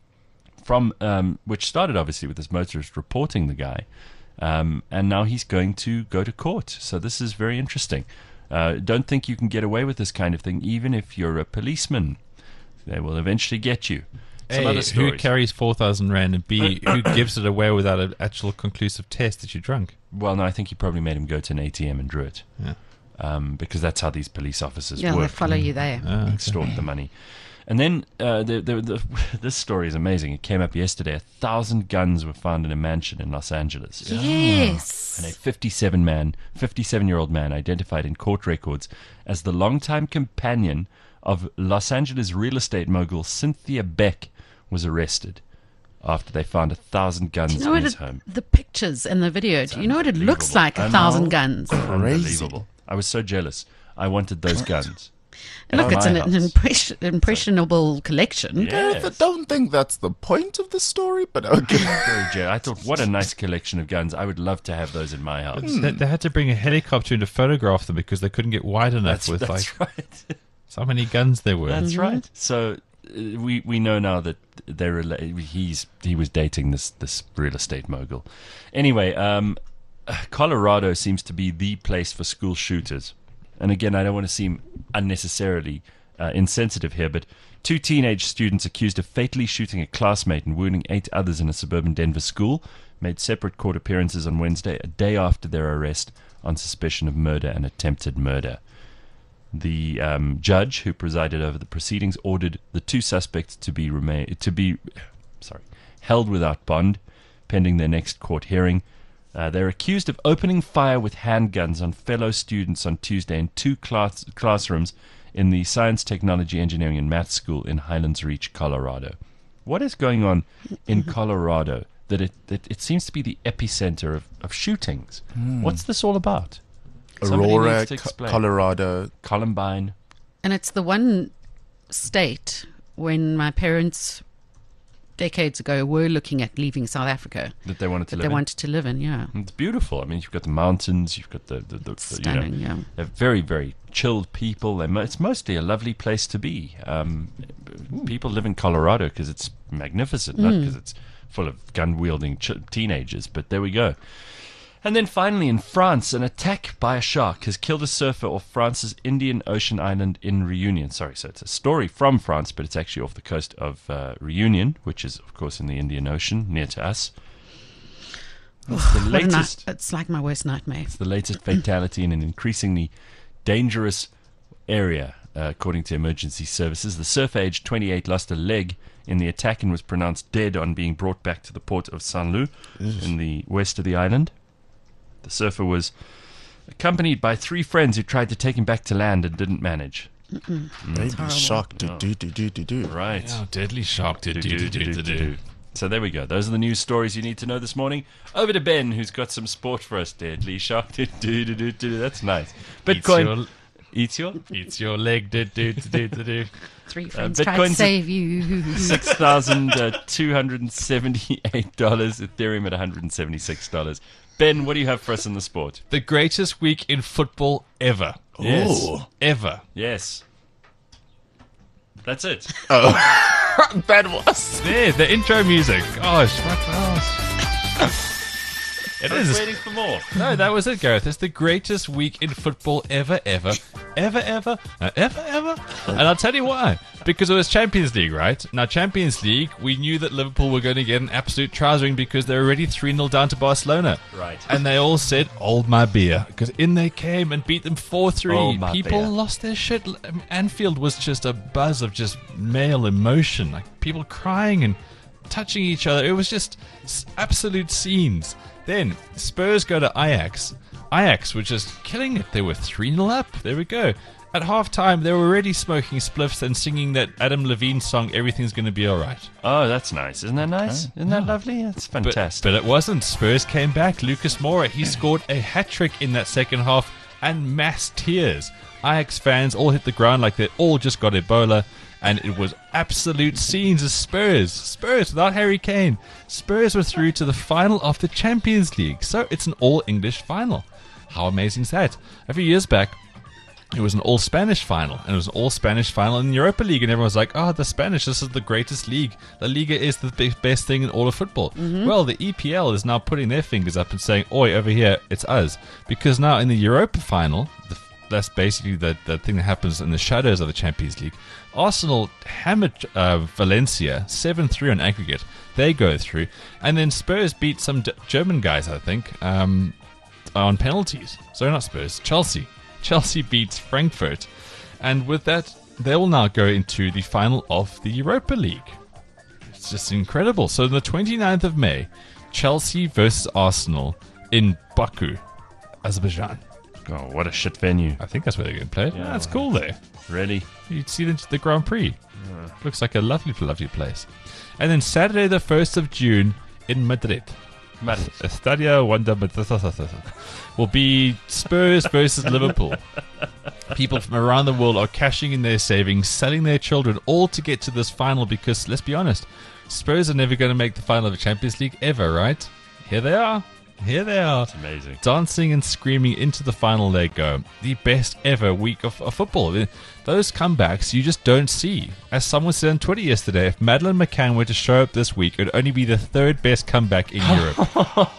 from um, which started obviously with this motorist reporting the guy, um, and now he's going to go to court. So this is very interesting. Uh, don't think you can get away with this kind of thing, even if you're a policeman. They will eventually get you. Some A, other who stories. carries four thousand rand, and B, who gives it away without an actual conclusive test that you're drunk? Well, no, I think he probably made him go to an A T M and drew it, Yeah. um, because that's how these police officers Yeah, they work. follow you there. Ah, okay. Extort the money. And then uh, the, the, the, this story is amazing. It came up yesterday. A thousand guns were found in a mansion in Los Angeles. Yes. And a fifty-seven man, fifty-seven-year-old man identified in court records as the longtime companion of Los Angeles real estate mogul Cynthia Beck was arrested after they found a thousand guns Do you know in what his it, home. the pictures and the video? Do you know what it looks like? A thousand guns. Unbelievable. I was so jealous. I wanted those guns. Look, At it's my an, house. an impression, impressionable collection. Yes. I don't think that's the point of the story, but okay. Very jealous. I thought, what a nice collection of guns. I would love to have those in my house. They, they had to bring a helicopter in to photograph them because they couldn't get wide enough That's, with that's like right. so many guns there were. That's right. So uh, we we know now that they're rela- he's he was dating this this real estate mogul. Anyway, um, Colorado seems to be the place for school shooters. And again, I don't want to seem unnecessarily uh, insensitive here, but two teenage students accused of fatally shooting a classmate and wounding eight others in a suburban Denver school made separate court appearances on Wednesday, a day after their arrest on suspicion of murder and attempted murder. The um, judge who presided over the proceedings ordered the two suspects to be remain to be sorry held without bond, pending their next court hearing. Uh, they're accused of opening fire with handguns on fellow students on Tuesday in two class- classrooms in the Science, Technology, Engineering, and Math School in Highlands Reach, Colorado. What is going on in Colorado that it that it seems to be the epicenter of, of shootings? What's this all about? Somebody Aurora, needs to Co- explain. Colorado. Columbine. And it's the one state when my parents, decades ago, were looking at leaving South Africa That they wanted to that live they in. wanted to live in. Yeah. It's beautiful. I mean, you've got the mountains, you've got the, the, the, the Stunning, you know, yeah. they're very, very chilled people. They're mo- it's mostly a lovely place to be. Um, people live in Colorado because it's magnificent, not because it's full of gun-wielding ch- teenagers. But there we go. And then finally, in France, an attack by a shark has killed a surfer off France's Indian Ocean island in Reunion. Sorry, so it's a story from France, but it's actually off the coast of uh, Reunion, which is, of course, in the Indian Ocean, near to us. It's the What a night- latest, it's like my worst nightmare. it's the latest fatality in an increasingly dangerous area, uh, according to emergency services. The surfer, aged twenty-eight, lost a leg in the attack and was pronounced dead on being brought back to the port of Saint-Lô in the west of the island. The surfer was accompanied by three friends who tried to take him back to land and didn't manage. Baby shark. Do, do, do, do, do, do. Right. Yeah, deadly shark. Do, do, do, do, do, do. So there we go. Those are the news stories you need to know this morning. Over to Ben, who's got some sport for us. Deadly shark. Do, do, do, do, do. That's nice. Eats Bitcoin. your- Eats your Eats your leg. Do, do, do, do, do. Three friends Bitcoin's tried to a- save you. six thousand two hundred and seventy-eight dollars. Ethereum at one hundred and seventy-six dollars. Ben, what do you have for us in the sport? The greatest week in football ever. Yes. Ooh. Ever. Yes. That's it. That was. There, the intro music. Gosh, what else? It I was is. waiting for more. No, that was it, Gareth. It's the greatest week in football ever, ever, ever, ever, uh, ever, ever. And I'll tell you why. Because it was Champions League, right? Now, Champions League, we knew that Liverpool were going to get an absolute trousering because they were already three nil down to Barcelona. Right. And they all said, hold my beer. Because in they came and beat them four three. Hold my People beer. lost their shit. Um, Anfield was just a buzz of just male emotion. Like people crying and touching each other. It was just s- absolute scenes. Then Spurs go to Ajax. Ajax were just killing it. They were three nil up. There we go. At halftime, they were already smoking spliffs and singing that Adam Levine song, Everything's Gonna Be Alright. Oh, that's nice. Isn't that nice? Isn't that lovely? That's But, fantastic. but it wasn't. Spurs came back. Lucas Moura, he scored a hat-trick in that second half and mass tears. Ajax fans all hit the ground like they all just got Ebola. And it was absolute scenes of Spurs. Spurs without Harry Kane. Spurs were through to the final of the Champions League. So it's an all-English final. How amazing is that? A few years back, it was an all-Spanish final. And it was an all-Spanish final in the Europa League. And everyone was like, oh, the Spanish, this is the greatest league. La Liga is the be- best thing in all of football. Well, the E P L is now putting their fingers up and saying, oi, over here, it's us. Because now in the Europa final, the that's basically the, the thing that happens in the shadows of the Champions League. Arsenal hammered uh, Valencia seven three on aggregate. They go through. And then Spurs beat some D- German guys, I think, um, on penalties. Sorry, not Spurs. Chelsea. Chelsea beats Frankfurt. And with that, they will now go into the final of the Europa League. It's just incredible. So on the twenty-ninth of May, Chelsea versus Arsenal in Baku, Azerbaijan. Oh, what a shit venue. I think that's where they're going to play. Yeah, That's cool there. Really? You'd see the, the Grand Prix. Looks like a lovely, lovely place. And then Saturday, the first of June, in Madrid. Madrid. Estadio Wanda Madrid will be Spurs versus Liverpool. People from around the world are cashing in their savings, selling their children, all to get to this final because, let's be honest, Spurs are never going to make the final of the Champions League ever, right? Here they are. Here they are. It's amazing. Dancing and screaming into the final they go. The best ever week of, of football. Those comebacks you just don't see. As someone said on Twitter yesterday, if Madeleine McCann were to show up this week, it would only be the third best comeback in Europe.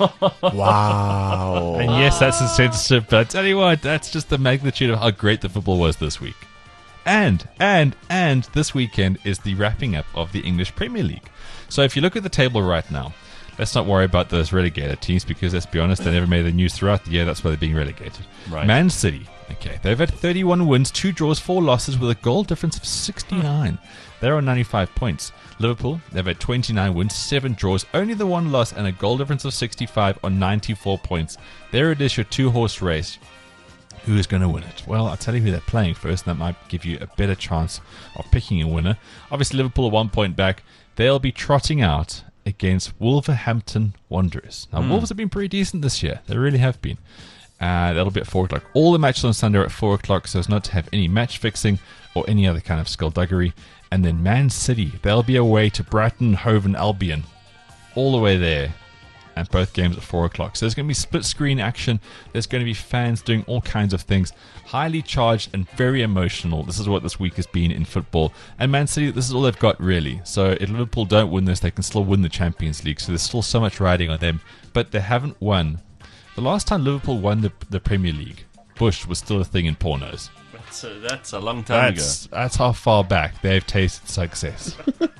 Wow. And yes, that's insensitive, but I tell you what, that's just the magnitude of how great the football was this week. And, and, and this weekend is the wrapping up of the English Premier League. So if you look at the table right now, let's not worry about those relegated teams because, let's be honest, they never made the news throughout the year. That's why they're being relegated. Right. Man City, okay, they've had thirty-one wins, two draws, four losses with a goal difference of sixty-nine. They're on ninety-five points. Liverpool, they've had twenty-nine wins, seven draws, only the one loss, and a goal difference of sixty-five on ninety-four points. There it is, your two-horse race. Who is going to win it? Well, I'll tell you who they're playing first, and that might give you a better chance of picking a winner. Obviously, Liverpool are one point back. They'll be trotting out against Wolverhampton Wanderers. Now, Wolves have been pretty decent this year. They really have been. Uh, that'll be at four o'clock. All the matches on Sunday are at four o'clock, so as not to have any match fixing or any other kind of skullduggery. And then Man City, they'll be away to Brighton Hove and Albion. All the way there. And both games at four o'clock. So there's going to be split screen action. There's going to be fans doing all kinds of things. Highly charged and very emotional. This is what this week has been in football. And Man City, this is all they've got really. So if Liverpool don't win this, they can still win the Champions League. So there's still so much riding on them. But they haven't won. The last time Liverpool won the, the Premier League, Bush was still a thing in pornos. That's a, that's a long time That's, that's how far back they've tasted success.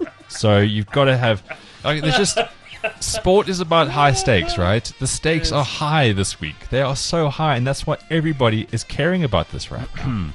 So you've got to have... Like, there's just... Sport is about high stakes, right? The stakes are high this week. They are so high, and that's why everybody is caring about this right now. And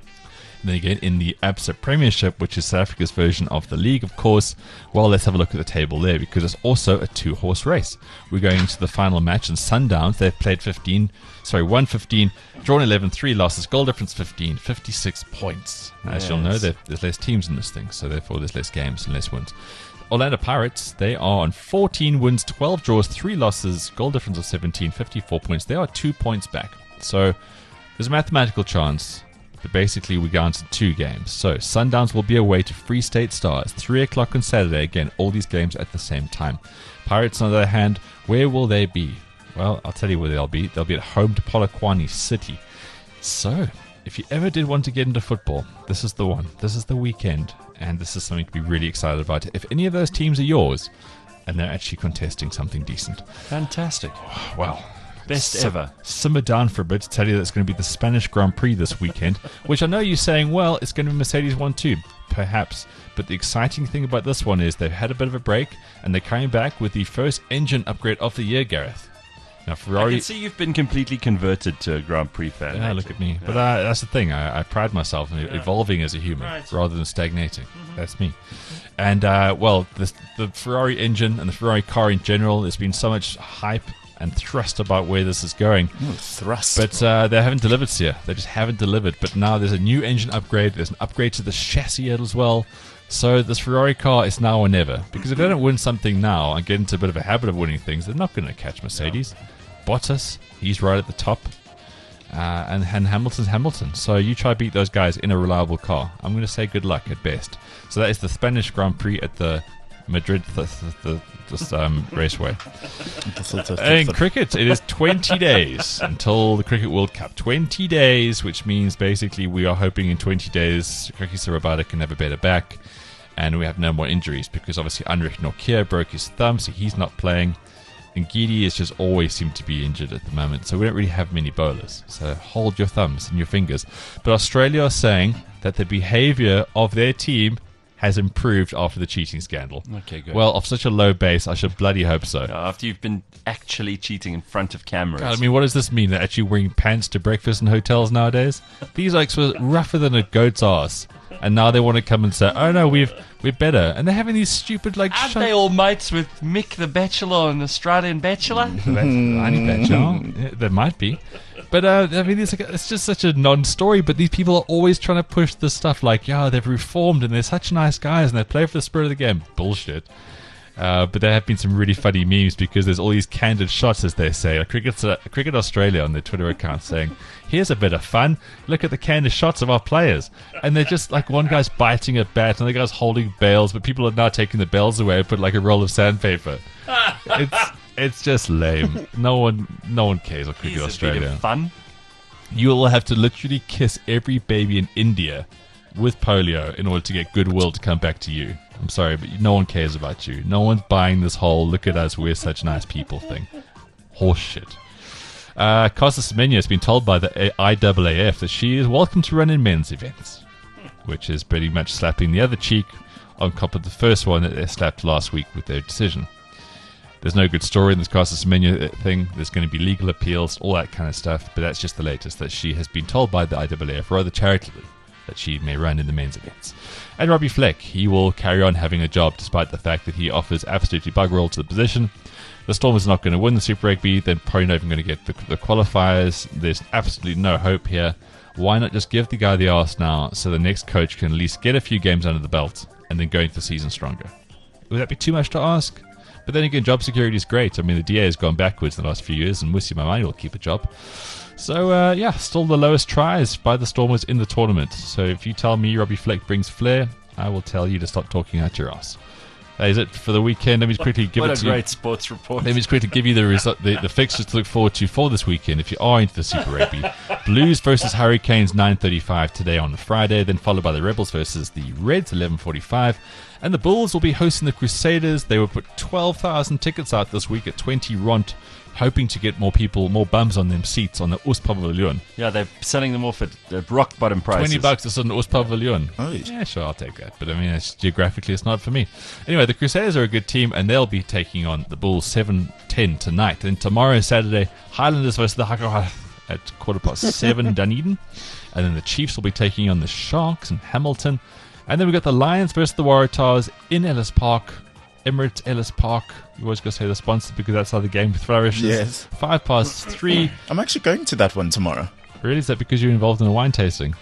then again, in the Absa Premiership, which is South Africa's version of the league, of course, well, let's have a look at the table there, because it's also a two-horse race. We're going into the final match, and Sundowns, they've played fifteen, sorry, one fifteen, drawn eleven, three losses, goal difference fifteen, fifty-six points. Now, as you'll know, there- there's less teams in this thing, so therefore there's less games and less wins. Orlando Pirates, they are on fourteen wins, twelve draws, three losses, goal difference of seventeen, fifty-four points. They are two points back. So there's a mathematical chance but basically we go on to two games. So Sundowns will be away to Free State Stars, three o'clock on Saturday. Again, all these games at the same time. Pirates, on the other hand, where will they be? Well, I'll tell you where they'll be. They'll be at home to Polokwane City. So, if you ever did want to get into football, this is the one. This is the weekend, and this is something to be really excited about. If any of those teams are yours, and they're actually contesting something decent. Fantastic. Well, Best sim- ever. Simmer down for a bit to tell you that it's going to be the Spanish Grand Prix this weekend, which I know you're saying, well, it's going to be Mercedes one two. Perhaps. But the exciting thing about this one is they've had a bit of a break, and they're coming back with the first engine upgrade of the year, Gareth. Now, I Ferrari... can see you've been completely converted to a Grand Prix fan. Yeah, look at me. But uh, that's the thing. I, I pride myself in evolving as a human Right. rather than stagnating. That's me. And, uh, well, the, the Ferrari engine and the Ferrari car in general, there's been so much hype and thrust about where this is going. Ooh, thrust. But uh, they haven't delivered here. They just haven't delivered. But now there's a new engine upgrade. There's an upgrade to the chassis as well. So this Ferrari car is now or never. Because if they don't win something now and get into a bit of a habit of winning things, they're not going to catch Mercedes. Bottas, he's right at the top. Uh, and, and Hamilton's Hamilton. So you try to beat those guys in a reliable car. I'm going to say good luck at best. So that is the Spanish Grand Prix at the Madrid th- th- th- this, um, raceway. In cricket, it is twenty days until the Cricket World Cup. twenty days, which means basically we are hoping in twenty days Kriki Sarabada can have a better back and we have no more injuries because obviously Anrich Nokia broke his thumb, so he's not playing. And Gidi has just always seemed to be injured at the moment, so we don't really have many bowlers. So hold your thumbs and your fingers. But Australia are saying that the behaviour of their team has improved after the cheating scandal. Okay, good. Well, off such a low base, I should bloody hope so. After you've been actually cheating in front of cameras. God, I mean, what does this mean? They're actually wearing pants to breakfast in hotels nowadays? These oaks were rougher than a goat's ass. And now they want to come and say, oh no, we've, we're better. And they're having these stupid, like... Aren't shut- they all mates with Mick the Bachelor and Australian Bachelor? Any Bachelor? Yeah, there might be. But, uh, I mean, it's, like, it's just such a non-story, but these people are always trying to push this stuff like, yeah, they've reformed and they're such nice guys and they play for the spirit of the game. Bullshit. Uh, but there have been some really funny memes because there's all these candid shots, as they say. Like Cricket, uh, Cricket Australia on their Twitter account saying, here's a bit of fun. Look at the candid shots of our players. And they're just like one guy's biting a bat and the guy's holding bales, but people are now taking the bales away and put like a roll of sandpaper. It's it's just lame. No one no one cares on Cricket Is it a Australia. bit of fun? You will have to literally kiss every baby in India with polio in order to get goodwill to come back to you. I'm sorry, but no one cares about you. No one's buying this whole look at us, we're such nice people thing. Horse shit. Uh, Casa Semenya has been told by the I A A F that she is welcome to run in men's events, which is pretty much slapping the other cheek on top of the first one that they slapped last week with their decision. There's no good story in this Casa Semenya thing. There's going to be legal appeals, all that kind of stuff, but that's just the latest, that she has been told by the I A A F, rather charitably, that she may run in the men's events. And Robbie Fleck, he will carry on having a job despite the fact that he offers absolutely bugger all to the position. The Stormers are not going to win the Super Rugby. They're probably not even going to get the, the qualifiers. There's absolutely no hope here. Why not just give the guy the arse now so the next coach can at least get a few games under the belt and then go into the season stronger? Would that be too much to ask? But then again, job security is great. I mean, the D A has gone backwards in the last few years, and Musi Mamani will keep a job. So, uh, yeah, still the lowest tries by the Stormers in the tournament. So if you tell me Robbie Fleck brings flair, I will tell you to stop talking out your ass. That is it for the weekend. Let me just quickly give what it a to great you. sports report. Let me just quickly give you the, result, the the fixtures to look forward to for this weekend if you are into the Super Rugby. Blues versus Hurricanes, nine thirty-five today on Friday, then followed by the Rebels versus the Reds, eleven forty-five. And the Bulls will be hosting the Crusaders. They will put twelve thousand tickets out this week at twenty rand, hoping to get more people, more bums on them seats on the Oostpavilion. Yeah, they're selling them off at, at rock bottom prices. twenty bucks is on the Oostpavilion. Oh, Yeah, sure, I'll take that. But I mean, it's, geographically, it's not for me. Anyway, the Crusaders are a good team, and they'll be taking on the Bulls seven ten tonight. And tomorrow, Saturday, Highlanders versus the Haka at quarter past seven, Dunedin. And then the Chiefs will be taking on the Sharks in Hamilton. And then we've got the Lions versus the Waratahs in Ellis Park. Emirates Ellis Park. You always got to say the sponsor because that's how the game flourishes. Yes. Five past three. I'm actually going to that one tomorrow. Really? Is that because you're involved in a wine tasting?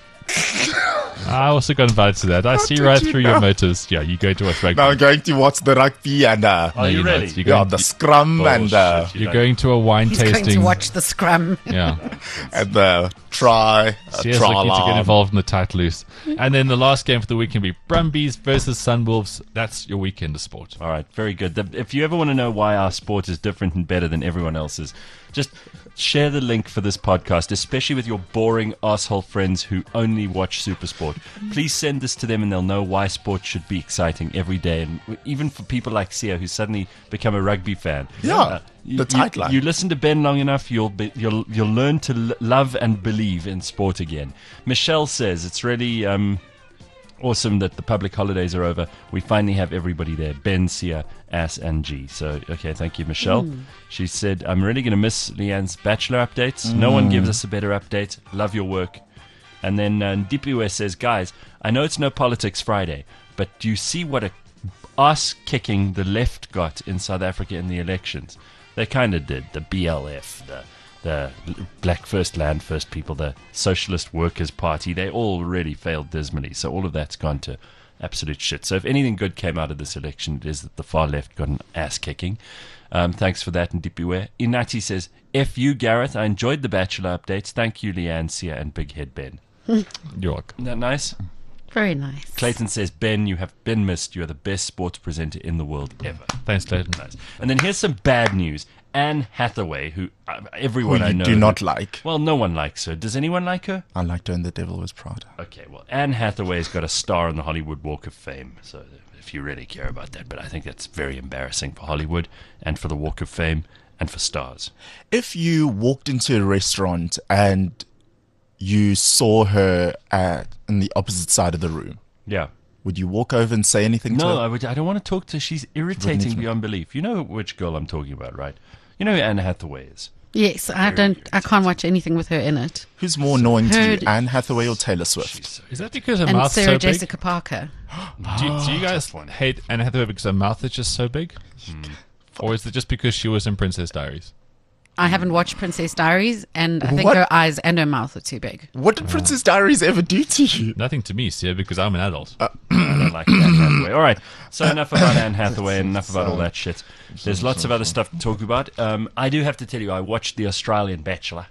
I also got invited to that. I see did right you through know? your motives. Yeah, you go to watch rugby. Now I'm going to watch the rugby and uh, Are you you're ready? not. You're yeah, going, the scrum and uh, Bullshit. you're going to a wine He's tasting. going to watch the scrum. Yeah. and the try. A Sia's try looking to get alarm. involved in the tight loose. And then the last game for the week can be Brumbies versus Sunwolves. That's your weekend of sport. All right, very good. The- If you ever want to know why our sport is different and better than everyone else's, just share the link for this podcast, especially with your boring asshole friends who only watch Supersport. Please send this to them and they'll know why sport should be exciting every day. And even for people like Sia who suddenly become a rugby fan. Yeah, you, the tight you, line. you listen to Ben long enough, you'll be, you'll you'll learn to l- love and believe in sport again. Michelle says it's really um, awesome that the public holidays are over. We finally have everybody there. Ben, Sia, Ass, and G. So, okay, thank you, Michelle. She said, I'm really going to miss Leanne's Bachelor updates. No one gives us a better update. Love your work. And then uh, Dipiwe says, guys, I know it's no politics Friday, but do you see what a ass kicking the left got in South Africa in the elections? They kind of did. The B L F, the the Black First Land First People, the Socialist Workers' Party, they all really failed dismally. So all of that's gone to absolute shit. So if anything good came out of this election, it is that the far left got an ass kicking. Um, thanks for that, and Dipiwe. Inati says, F you, Gareth. I enjoyed the Bachelor updates. Thank you, Leanne, Sia, and Big Head Ben. You're welcome. Isn't that nice? Very nice. Clayton says, Ben, you have been missed. You are the best sports presenter in the world ever. Thanks, Clayton. Nice. And then here's some bad news. Anne Hathaway, who uh, everyone Who I you know... do not like. Well, no one likes her. Does anyone like her? I liked her in The Devil Wears Prada. Okay, well, Anne Hathaway's got a star on the Hollywood Walk of Fame, so if you really care about that. But I think that's very embarrassing for Hollywood and for the Walk of Fame and for stars. If you walked into a restaurant and you saw her at, in the opposite side of the room, Yeah. would you walk over and say anything to No, her? I, would, I don't want to talk to her. She's irritating even- beyond belief. You know which girl I'm talking about, right? You know who Anne Hathaway is. Yes, I don't. I can't watch anything with her in it. Who's more annoying to you, Heard- Anne Hathaway or Taylor Swift? She's so Is that because her And mouth's Sarah so big? Jessica Parker. Do, you- do you guys tough one. hate Anne Hathaway because her mouth is just so big? Or is it just because she was in Princess Diaries? I haven't watched Princess Diaries, and I think What? her eyes and her mouth are too big. What did Princess Diaries ever do to you? Nothing to me, Sia, because I'm an adult. I don't like Anne Hathaway. All right, so enough about Anne Hathaway and enough about all that shit. There's lots of other stuff to talk about. Um, I do have to tell you, I watched The Australian Bachelor.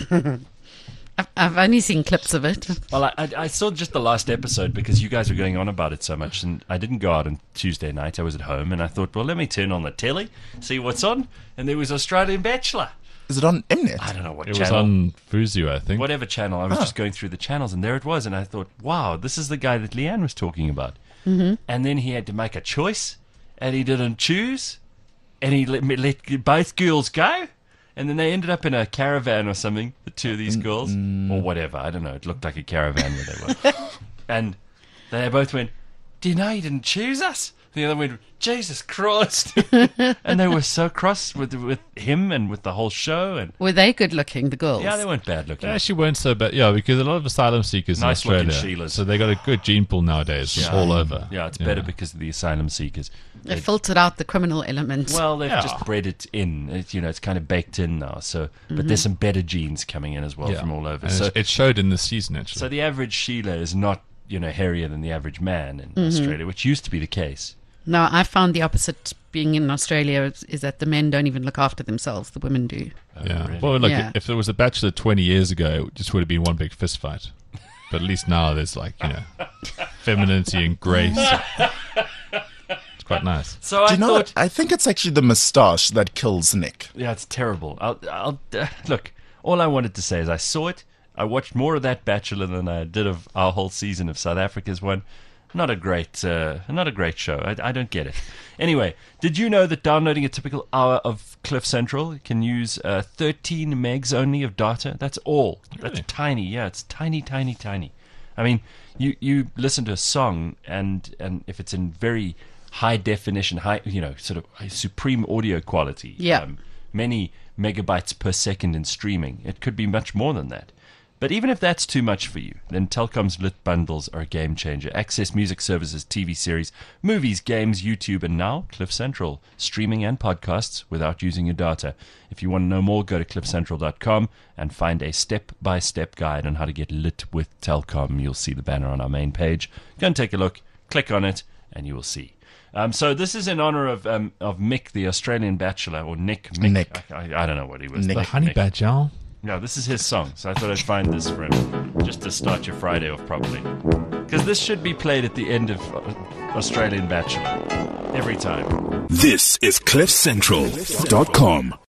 I've, I've only seen clips of it. Well, I, I, I saw just the last episode because you guys were going on about it so much, and I didn't go out on Tuesday night. I was at home, and I thought, well, let me turn on the telly, see what's on, and there was Australian Bachelor. Is it on Mnet? I don't know what It was channel. on Fuzu, I think. Whatever channel. I was just going through the channels, and there it was, and I thought, wow, this is the guy that Leanne was talking about. Mm-hmm. And then he had to make a choice, and he didn't choose, and he let, let both girls go, and then they ended up in a caravan or something, the two of these girls, or whatever. I don't know. It looked like a caravan where they were. And they both went, do you know you didn't choose us? The other went, Jesus Christ. And they were so cross with with him and with the whole show. And Were they good looking, the girls? yeah, they weren't bad looking. They actually weren't so bad. Yeah, because a lot of asylum seekers Nice in looking Australia. Sheilas. So they got a good gene pool nowadays. It's all over. Yeah, it's better because of the asylum seekers. They filtered out the criminal element. Well, they've Yeah. just bred it in. It, you know, it's kind of baked in now. So, but there's some better genes coming in as well Yeah. from all over. And So, it, it showed in this season, actually. so the average Sheila is not, you know, hairier than the average man in Australia, which used to be the case. No, I found the opposite being in Australia is, is that the men don't even look after themselves. The women do. yeah. really? Well, look, Yeah. if there was a Bachelor twenty years ago, it just would have been one big fist fight. But at least now there's like, you know, femininity and grace. It's quite nice. So Do I you know thought, what? I think it's actually the moustache that kills Nick. yeah, it's terrible. I'll, I'll uh, look. All I wanted to say is I saw it. I watched more of that Bachelor than I did of our whole season of South Africa's one. Not a great, uh, not a great show. I, I don't get it. Anyway, did you know that downloading a typical hour of Cliff Central can use uh, thirteen megs only of data? That's all. That's Really? tiny. Yeah, it's tiny, tiny, tiny. I mean, you, you listen to a song, and and if it's in very high definition, high, you know, sort of supreme audio quality, Yeah. many megabytes per second in streaming, it could be much more than that. But even if that's too much for you, then Telkom's lit bundles are a game changer. Access music services, T V series, movies, games, YouTube, and now Cliff Central, streaming and podcasts without using your data. If you want to know more, go to cliff central dot com and find a step-by-step guide on how to get lit with Telkom. You'll see the banner on our main page. Go and take a look, click on it, and you will see. Um, so this is in honor of um, of Mick, the Australian Bachelor, or Nick. Mick. Nick. I, I, I don't know what he was. Nick. The honey Mick. badger. No, this is his song, so I thought I'd find this for him, just to start your Friday off properly. Because this should be played at the end of Australian Bachelor, every time. This is cliff central dot com.